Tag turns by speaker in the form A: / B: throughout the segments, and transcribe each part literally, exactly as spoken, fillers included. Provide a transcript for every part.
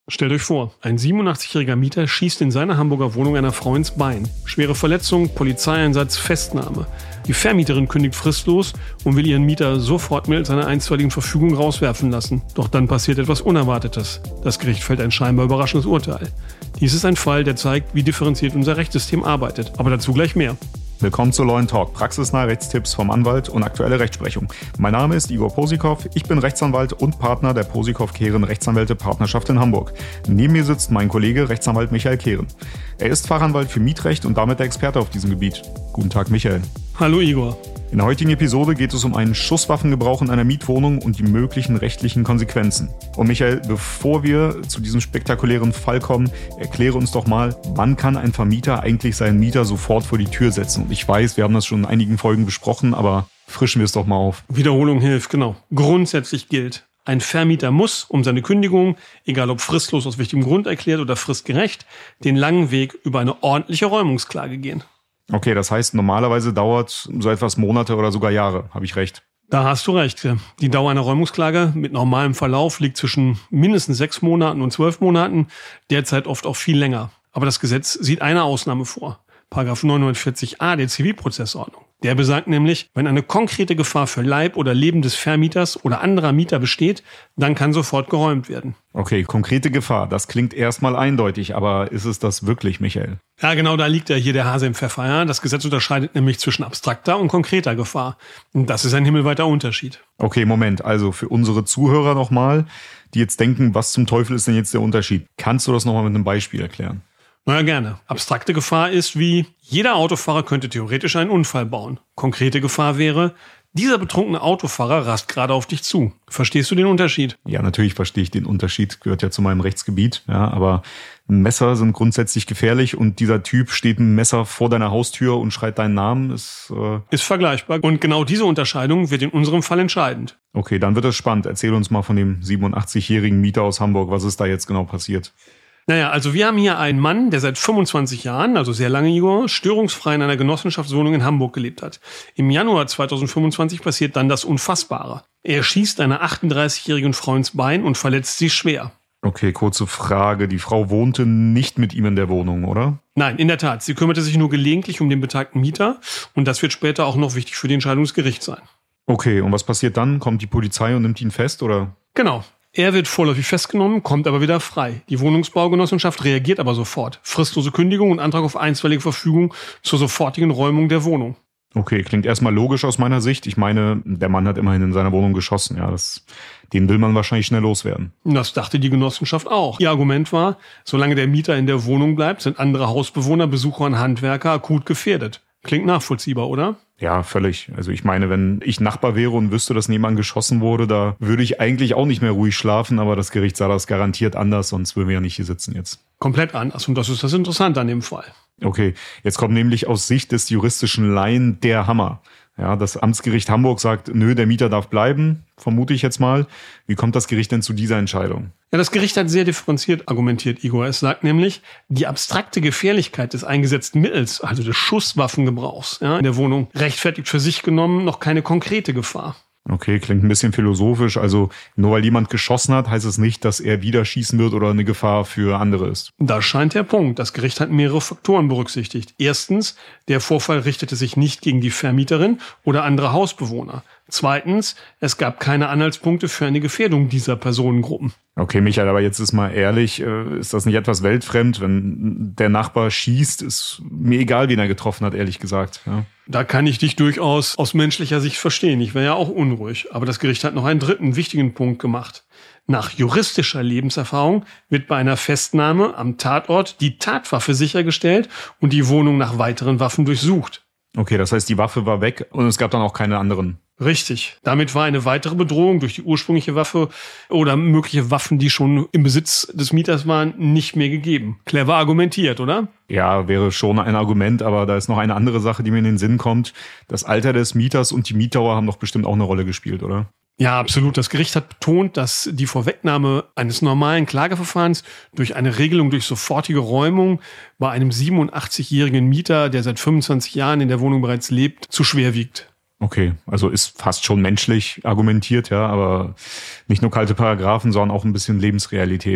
A: Stellt euch vor, ein siebenundachtzigjähriger Mieter schießt in seiner Hamburger Wohnung einer Frau ins Bein. Schwere Verletzung, Polizeieinsatz, Festnahme. Die Vermieterin kündigt fristlos und will ihren Mieter sofort mittels einer einstweiligen Verfügung rauswerfen lassen. Doch dann passiert etwas Unerwartetes. Das Gericht fällt ein scheinbar überraschendes Urteil. Dies ist ein Fall, der zeigt, wie differenziert unser Rechtssystem arbeitet. Aber dazu gleich mehr.
B: Willkommen zu Law and Talk, praxisnahe Rechtstipps vom Anwalt und aktuelle Rechtsprechung. Mein Name ist Igor Posikow, ich bin Rechtsanwalt und Partner der Posikow-Kehren Rechtsanwälte Partnerschaft in Hamburg. Neben mir sitzt mein Kollege Rechtsanwalt Michael Kehren. Er ist Fachanwalt für Mietrecht und damit der Experte auf diesem Gebiet. Guten Tag, Michael.
A: Hallo Igor.
B: In der heutigen Episode geht es um einen Schusswaffengebrauch in einer Mietwohnung und die möglichen rechtlichen Konsequenzen. Und Michael, bevor wir zu diesem spektakulären Fall kommen, erkläre uns doch mal, wann kann ein Vermieter eigentlich seinen Mieter sofort vor die Tür setzen? Und ich weiß, wir haben das schon in einigen Folgen besprochen, aber frischen wir es doch mal auf.
A: Wiederholung hilft, genau. Grundsätzlich gilt, ein Vermieter muss, um seine Kündigung, egal ob fristlos aus wichtigem Grund erklärt oder fristgerecht, den langen Weg über eine ordentliche Räumungsklage gehen.
B: Okay, das heißt, normalerweise dauert so etwas Monate oder sogar Jahre. Habe ich recht?
A: Da hast du recht. Die Dauer einer Räumungsklage mit normalem Verlauf liegt zwischen mindestens sechs Monaten und zwölf Monaten, derzeit oft auch viel länger. Aber das Gesetz sieht eine Ausnahme vor. Paragraph neunhundertvierzig a der Zivilprozessordnung. Der besagt nämlich, wenn eine konkrete Gefahr für Leib oder Leben des Vermieters oder anderer Mieter besteht, dann kann sofort geräumt werden.
B: Okay, konkrete Gefahr, das klingt erstmal eindeutig, aber ist es das wirklich, Michael?
A: Ja, genau, da liegt ja hier der Hase im Pfeffer. Ja? Das Gesetz unterscheidet nämlich zwischen abstrakter und konkreter Gefahr. Und das ist ein himmelweiter Unterschied.
B: Okay, Moment, also für unsere Zuhörer nochmal, die jetzt denken, was zum Teufel ist denn jetzt der Unterschied? Kannst du das nochmal mit einem Beispiel erklären?
A: Na ja, gerne. Abstrakte Gefahr ist wie, jeder Autofahrer könnte theoretisch einen Unfall bauen. Konkrete Gefahr wäre, dieser betrunkene Autofahrer rast gerade auf dich zu. Verstehst du den Unterschied?
B: Ja, natürlich verstehe ich den Unterschied, gehört ja zu meinem Rechtsgebiet. Ja, aber Messer sind grundsätzlich gefährlich und dieser Typ steht ein Messer vor deiner Haustür und schreit deinen Namen. Ist, äh
A: ist vergleichbar. Und genau diese Unterscheidung wird in unserem Fall entscheidend.
B: Okay, dann wird es spannend. Erzähl uns mal von dem siebenundachtzigjährigen Mieter aus Hamburg. Was ist da jetzt genau passiert?
A: Naja, also wir haben hier einen Mann, der seit fünfundzwanzig Jahren, also sehr lange, Igor, störungsfrei in einer Genossenschaftswohnung in Hamburg gelebt hat. Im Januar zweitausendfünfundzwanzig passiert dann das Unfassbare. Er schießt einer achtunddreißigjährigen Frau ins Bein und verletzt sie schwer.
B: Okay, kurze Frage. Die Frau wohnte nicht mit ihm in der Wohnung, oder?
A: Nein, in der Tat. Sie kümmerte sich nur gelegentlich um den betagten Mieter und das wird später auch noch wichtig für die Entscheidung des Gerichts sein.
B: Okay, und was passiert dann? Kommt die Polizei und nimmt ihn fest, oder?
A: Genau. Er wird vorläufig festgenommen, kommt aber wieder frei. Die Wohnungsbaugenossenschaft reagiert aber sofort. Fristlose Kündigung und Antrag auf einstweilige Verfügung zur sofortigen Räumung der Wohnung.
B: Okay, klingt erstmal logisch aus meiner Sicht. Ich meine, der Mann hat immerhin in seiner Wohnung geschossen. Ja, das, den will man wahrscheinlich schnell loswerden.
A: Das dachte die Genossenschaft auch. Ihr Argument war, solange der Mieter in der Wohnung bleibt, sind andere Hausbewohner, Besucher und Handwerker akut gefährdet. Klingt nachvollziehbar, oder?
B: Ja, völlig. Also ich meine, wenn ich Nachbar wäre und wüsste, dass nebenan geschossen wurde, da würde ich eigentlich auch nicht mehr ruhig schlafen, aber das Gericht sah das garantiert anders, sonst würden wir ja nicht hier sitzen jetzt.
A: Komplett anders und das ist das Interessante an dem Fall.
B: Okay, jetzt kommt nämlich aus Sicht des juristischen Laien der Hammer. Ja, das Amtsgericht Hamburg sagt, nö, der Mieter darf bleiben, vermute ich jetzt mal. Wie kommt das Gericht denn zu dieser Entscheidung?
A: Ja, das Gericht hat sehr differenziert argumentiert, Igor. Es sagt nämlich, die abstrakte Gefährlichkeit des eingesetzten Mittels, also des Schusswaffengebrauchs, ja, in der Wohnung, rechtfertigt für sich genommen noch keine konkrete Gefahr.
B: Okay, klingt ein bisschen philosophisch. Also nur weil jemand geschossen hat, heißt es nicht, dass er wieder schießen wird oder eine Gefahr für andere ist.
A: Das scheint der Punkt. Das Gericht hat mehrere Faktoren berücksichtigt. Erstens, der Vorfall richtete sich nicht gegen die Vermieterin oder andere Hausbewohner. Zweitens, es gab keine Anhaltspunkte für eine Gefährdung dieser Personengruppen.
B: Okay, Michael, aber jetzt ist mal ehrlich, ist das nicht etwas weltfremd? Wenn der Nachbar schießt, ist mir egal, wen er getroffen hat, ehrlich gesagt. Ja.
A: Da kann ich dich durchaus aus menschlicher Sicht verstehen. Ich wäre ja auch unruhig. Aber das Gericht hat noch einen dritten wichtigen Punkt gemacht. Nach juristischer Lebenserfahrung wird bei einer Festnahme am Tatort die Tatwaffe sichergestellt und die Wohnung nach weiteren Waffen durchsucht.
B: Okay, das heißt, die Waffe war weg und es gab dann auch keine anderen.
A: Richtig. Damit war eine weitere Bedrohung durch die ursprüngliche Waffe oder mögliche Waffen, die schon im Besitz des Mieters waren, nicht mehr gegeben. Clever argumentiert, oder?
B: Ja, wäre schon ein Argument, aber da ist noch eine andere Sache, die mir in den Sinn kommt. Das Alter des Mieters und die Mietdauer haben doch bestimmt auch eine Rolle gespielt, oder?
A: Ja, absolut. Das Gericht hat betont, dass die Vorwegnahme eines normalen Klageverfahrens durch eine Regelung durch sofortige Räumung bei einem siebenundachtzigjährigen Mieter, der seit fünfundzwanzig Jahren in der Wohnung bereits lebt, zu schwer wiegt.
B: Okay, also ist fast schon menschlich argumentiert, ja, aber nicht nur kalte Paragraphen, sondern auch ein bisschen Lebensrealität, ja.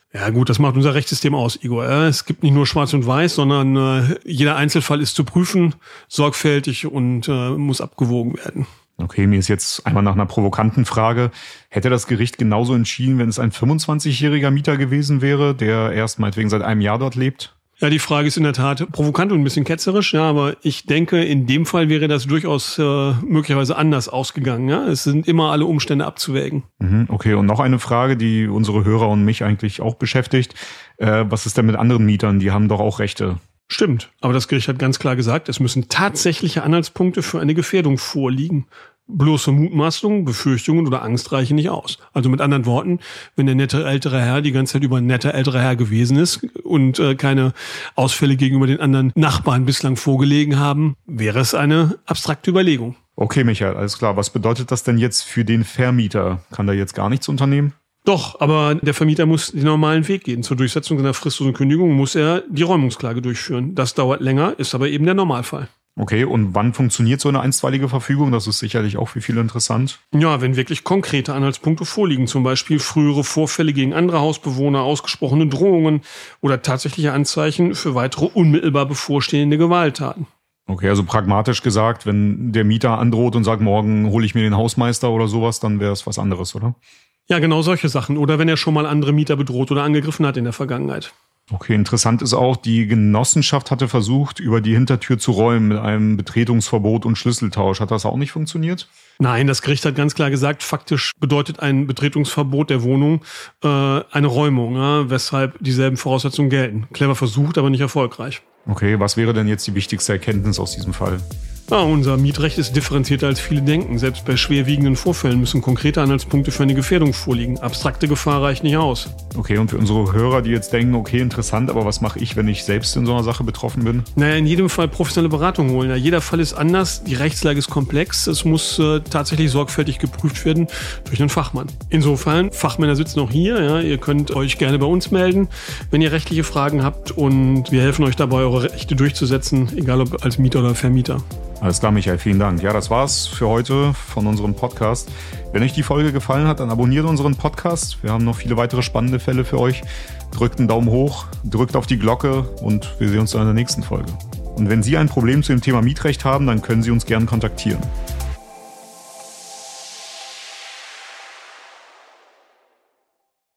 A: Ja gut, das macht unser Rechtssystem aus, Igor. Es gibt nicht nur Schwarz und Weiß, sondern äh, jeder Einzelfall ist zu prüfen, sorgfältig und äh, muss abgewogen werden.
B: Okay, mir ist jetzt einmal nach einer provokanten Frage. Hätte das Gericht genauso entschieden, wenn es ein fünfundzwanzigjähriger Mieter gewesen wäre, der erst meinetwegen seit einem Jahr dort lebt?
A: Ja, die Frage ist in der Tat provokant und ein bisschen ketzerisch, ja, aber ich denke, in dem Fall wäre das durchaus äh, möglicherweise anders ausgegangen. Ja? Es sind immer alle Umstände abzuwägen.
B: Mhm, okay, und noch eine Frage, die unsere Hörer und mich eigentlich auch beschäftigt. Äh, was ist denn mit anderen Mietern? Die haben doch auch Rechte.
A: Stimmt, aber das Gericht hat ganz klar gesagt, es müssen tatsächliche Anhaltspunkte für eine Gefährdung vorliegen. Bloße Mutmaßungen, Befürchtungen oder Angst reichen nicht aus. Also mit anderen Worten, wenn der nette ältere Herr die ganze Zeit über ein netter älterer Herr gewesen ist und äh, keine Ausfälle gegenüber den anderen Nachbarn bislang vorgelegen haben, wäre es eine abstrakte Überlegung.
B: Okay, Michael, alles klar. Was bedeutet das denn jetzt für den Vermieter? Kann der jetzt gar nichts unternehmen?
A: Doch, aber der Vermieter muss den normalen Weg gehen. Zur Durchsetzung seiner fristlosen Kündigung muss er die Räumungsklage durchführen. Das dauert länger, ist aber eben der Normalfall.
B: Okay, und wann funktioniert so eine einstweilige Verfügung? Das ist sicherlich auch für viele interessant.
A: Ja, wenn wirklich konkrete Anhaltspunkte vorliegen, zum Beispiel frühere Vorfälle gegen andere Hausbewohner, ausgesprochene Drohungen oder tatsächliche Anzeichen für weitere unmittelbar bevorstehende Gewalttaten.
B: Okay, also pragmatisch gesagt, wenn der Mieter androht und sagt, morgen hole ich mir den Hausmeister oder sowas, dann wäre es was anderes, oder?
A: Ja, genau solche Sachen. Oder wenn er schon mal andere Mieter bedroht oder angegriffen hat in der Vergangenheit.
B: Okay, interessant ist auch, die Genossenschaft hatte versucht, über die Hintertür zu räumen mit einem Betretungsverbot und Schlüsseltausch. Hat das auch nicht funktioniert?
A: Nein, das Gericht hat ganz klar gesagt, faktisch bedeutet ein Betretungsverbot der Wohnung äh, eine Räumung, ja, weshalb dieselben Voraussetzungen gelten. Clever versucht, aber nicht erfolgreich.
B: Okay, was wäre denn jetzt die wichtigste Erkenntnis aus diesem Fall?
A: Ja, unser Mietrecht ist differenzierter als viele denken. Selbst bei schwerwiegenden Vorfällen müssen konkrete Anhaltspunkte für eine Gefährdung vorliegen. Abstrakte Gefahr reicht nicht aus.
B: Okay, und für unsere Hörer, die jetzt denken, okay, interessant, aber was mache ich, wenn ich selbst in so einer Sache betroffen bin?
A: Naja, in jedem Fall professionelle Beratung holen. Ja, jeder Fall ist anders, die Rechtslage ist komplex. Es muss äh, tatsächlich sorgfältig geprüft werden durch einen Fachmann. Insofern, Fachmänner sitzen auch hier. Ja, ihr könnt euch gerne bei uns melden, wenn ihr rechtliche Fragen habt. Und wir helfen euch dabei, eure Rechte durchzusetzen, egal ob als Mieter oder Vermieter.
B: Alles klar, Michael, vielen Dank. Ja, das war's für heute von unserem Podcast. Wenn euch die Folge gefallen hat, dann abonniert unseren Podcast. Wir haben noch viele weitere spannende Fälle für euch. Drückt einen Daumen hoch, drückt auf die Glocke und wir sehen uns dann in der nächsten Folge. Und wenn Sie ein Problem zu dem Thema Mietrecht haben, dann können Sie uns gerne kontaktieren.